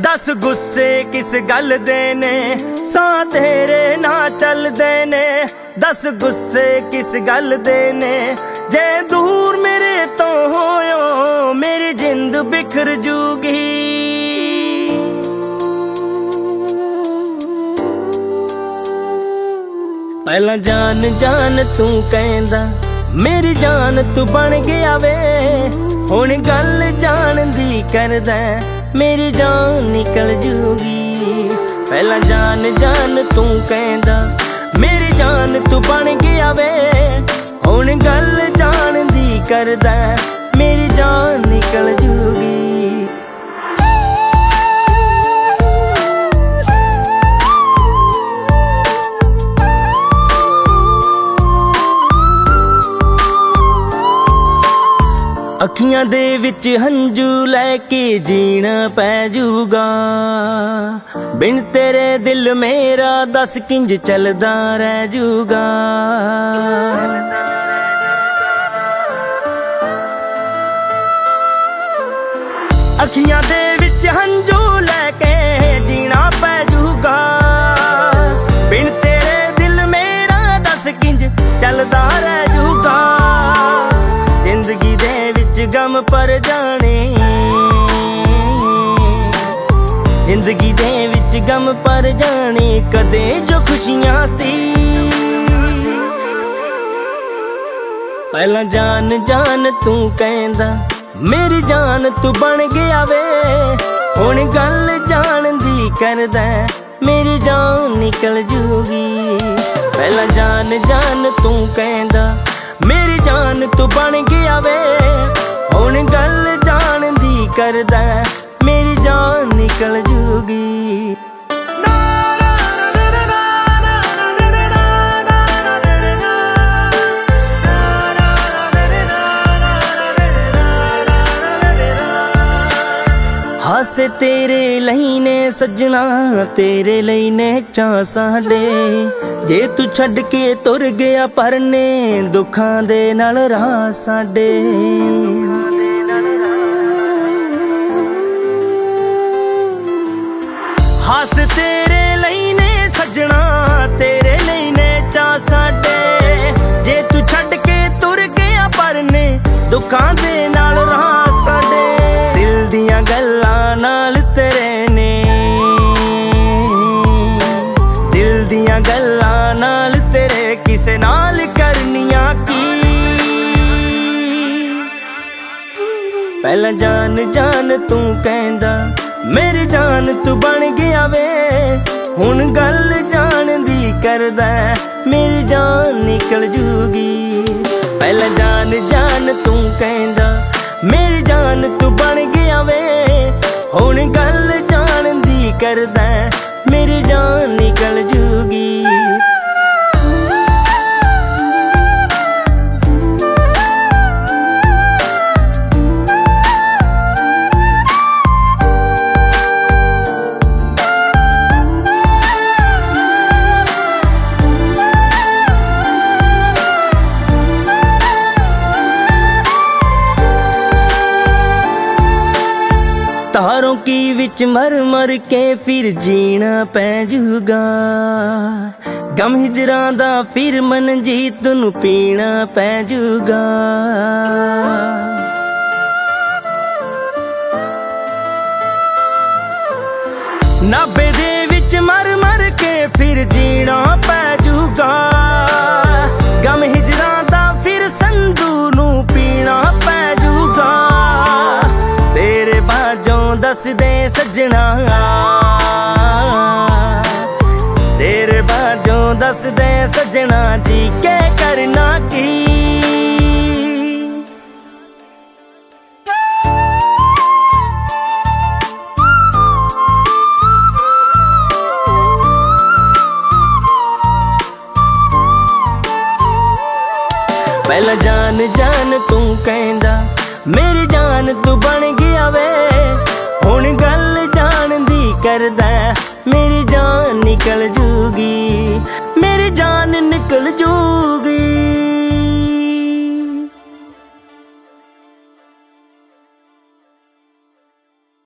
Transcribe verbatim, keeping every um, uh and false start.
दस गुस्से किस गल दे ने, सां तेरे ना चलदे ने। दस गुस्से किस गल दे ने, जे दूर मेरे तो होयो मेरी जिंद बिखर जूगी। पहला जान जान तू कहंदा मेरी जान तू बन गया वे, हुण गल जान दी करदा मेरी जान निकल जूगी। पहला जान जान तू कहंदा मेरी जान तू बन गया वे, हुण गल जान दी करदा मेरी जान निकल जूगी। अखियां दे विच हंजू लैके जीना पै जूगा, बिन तेरे दिल मेरा दस किंज चलदा रह जूगा। अखियां दे विच हंजू लैके जीना पै जूगा, बिन तेरे दिल मेरा दस किंज चलदा रह जूगा। जिंदगी दे विच गम पर जाने, जिंदगी दे विच गम पर जाने, कदे जो खुशियां सी। पहला जान जान तू कहंदा मेरी जान तू बन गया वे, हुण गल जान दी करदा मेरी जान निकल जूगी। पहला जान जान तू कहंदा मेरी जान तू बन गया वे, हुण गल जान दी करदा मेरी जान निकल जूगी। हासे तेरे लई ने सजना, तेरे लई ने चा साडे, जे तू छड्ड के तुर गया परने दुखां दे नाल राह साडे। हास तेरे लई ने सजना, तेरे लई ने चा साडे, जे तू छड्ड के तुर गया परने दुखां दे नाल राह साडे। दिल दियां गल्लां नाल तेरे ने, दिल दियां गल्लां नाल तेरे किसे नाल करनियां की। पहला जान जान तू कहंदा मेरी जान तू बन गया वे, हुण गल जान दी करदा मेरी जान निकल जूगी। पहला जान जान तू कहंदा मेरी जान तू बन गया वे, हुण गल जान दी करदा मेरी जान निकल जूगी। तारों की विच मर मर के फिर जीना पै जूगा, गम हिजरां दा फिर मन जीत नू पीना पै जूगा। नाभे दे विच मर मर के फिर जीना पै जूगा, गम हिजरां दा फिर संधू नू पीना पै जूगा। तेरे बाजों दस दे सजना, तेरे बाजों दस दे सजना, जी के करना की। पहला जान जान तू कहंदा मेरी जान तू बन गया वे, हुण गल जान दी करदा मेरी जान निकल जूगी, मेरी जान निकल जूगी।